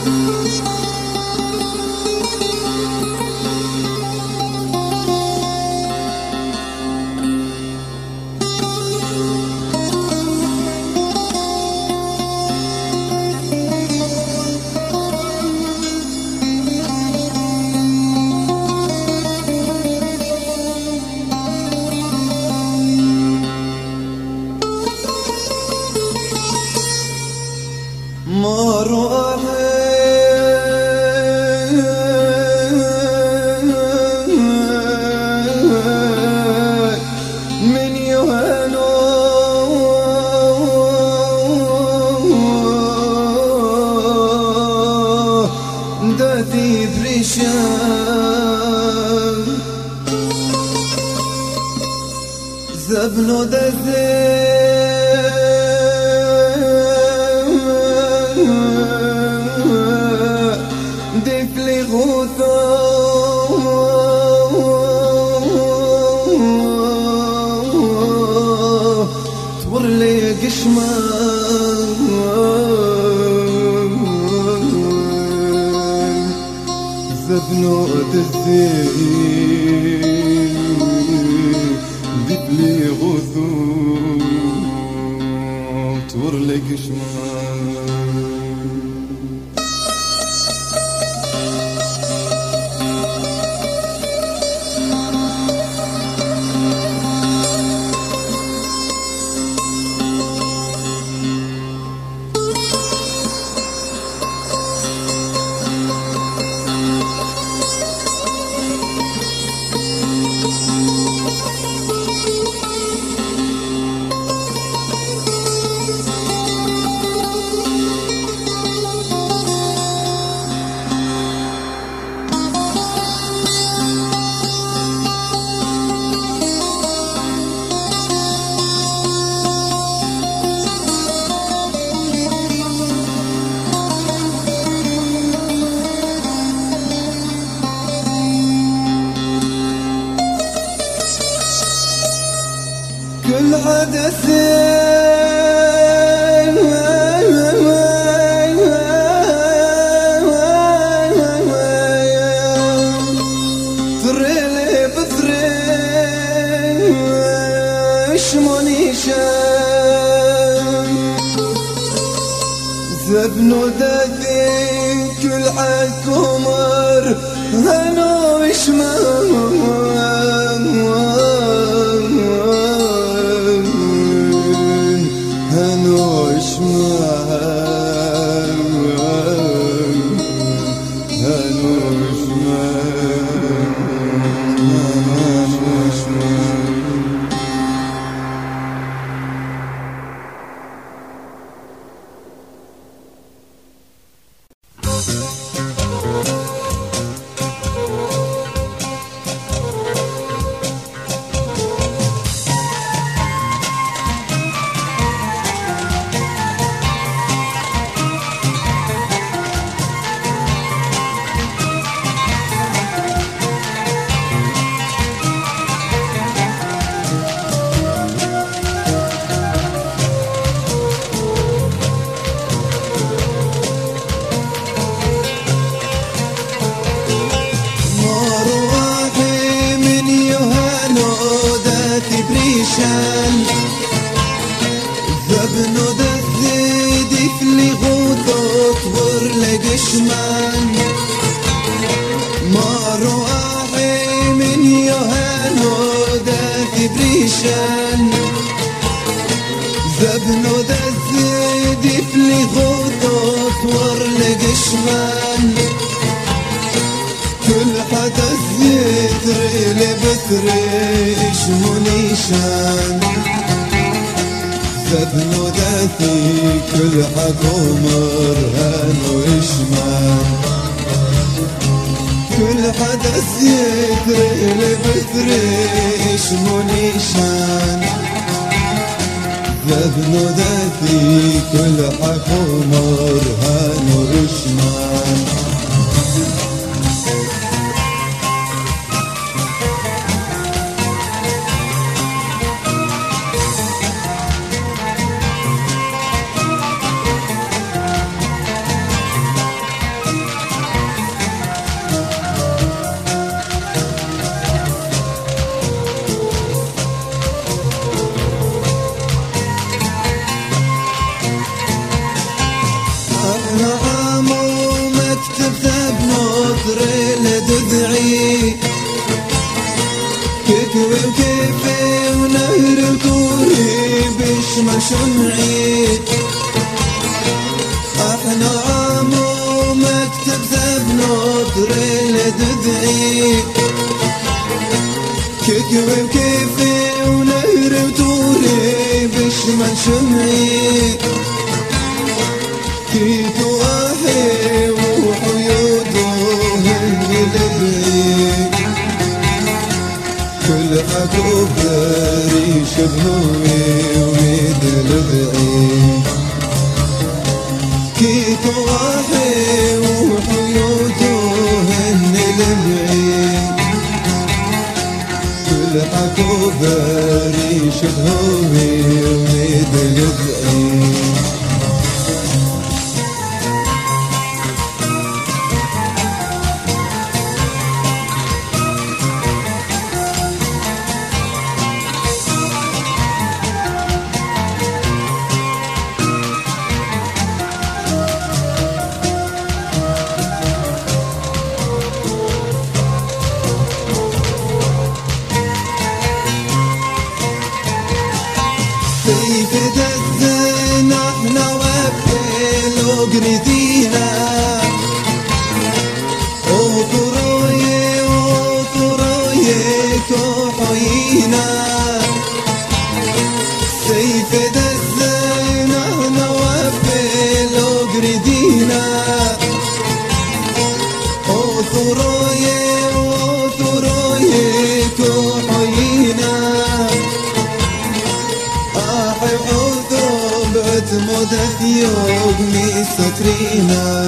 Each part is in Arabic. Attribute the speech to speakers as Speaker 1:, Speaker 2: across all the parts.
Speaker 1: زبنو دزي دفلي غوثو تورلي قشمة زبنو دزي دفلي غوثو تورلي قشمة كل حدث تريلي بثريش منيشان زبنو داثي كل عالكمر هنو وشمان زبنو دزي دفلي غوثو تورلي قشمان مارو آحي من يوهانو داثي بريشان زبنو دزي دفلي غوثو تورلي قشمان كل حدا زيتري بثريش منيشان زبنو داثي كل حكومر هانو إشمان كل حدا زيتري بثريش منيشان زبنو داثي كل حكومر هانو إشمان مكتب ثب نطر لدذعي ككوي وكيفي ونهر وطوري بشمع شمعي احنا عامو مكتب ثب نطر لدذعي ككوي وكيفي ونهر وطوري بشمع شمعي كيكو واحي وحيوده هالقلبي كل حكو بريش بهوي وميد لبعي كيكو واحي وحيوده هالقلبي كل حكو بريش بهوي وميد لبعي سيف دزن احنا وابل وقردينا وطروي كحيينا سيف دزن احنا وابل وقردينا وطروي كحيينا مدت يومي سترينا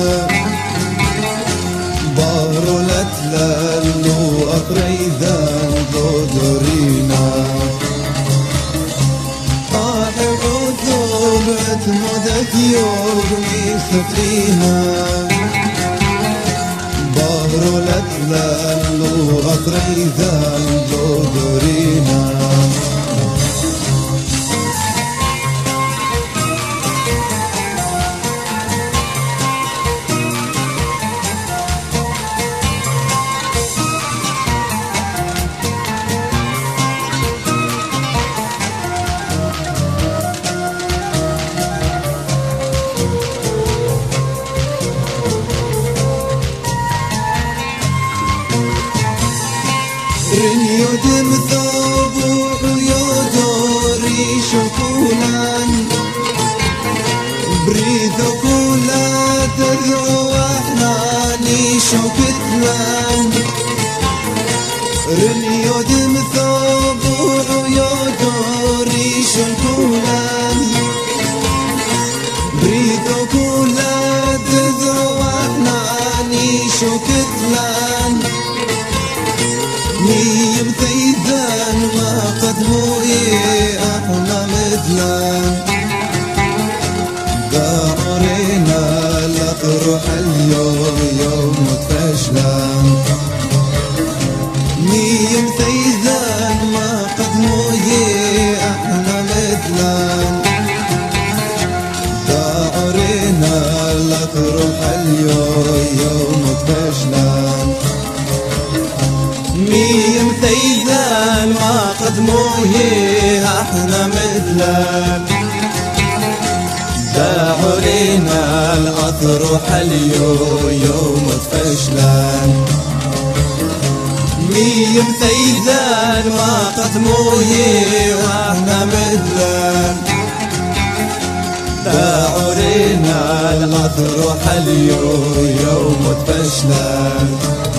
Speaker 1: بارو لتلالو أقريدان دودورينا عذوبت مدت يومي سترينا بارو لتلالو أقريدان دودورينا رنيود مثوب ويودوري شكولان بريدو كولا تدعو احنا شوكتلان رنيود مثوب ويودوري شكولان بريدو كولا تدعو احنا شوكتلان ميم ثيدان ما قدموا احنا مثلان دارينا لا تروح اليوم يوم تفشلان ميم ثيدان ما قدموا احنا مثلان دارينا لا تروح اليوم يوم تفشلان ميم ثيدان ما قدموه احنا مثلان داعوا لينا الاطروح اليوم يوم تفشلان ميم ثيدان ما قدموه احنا مثلان داعوا لينا الاطروح اليوم يوم تفشلان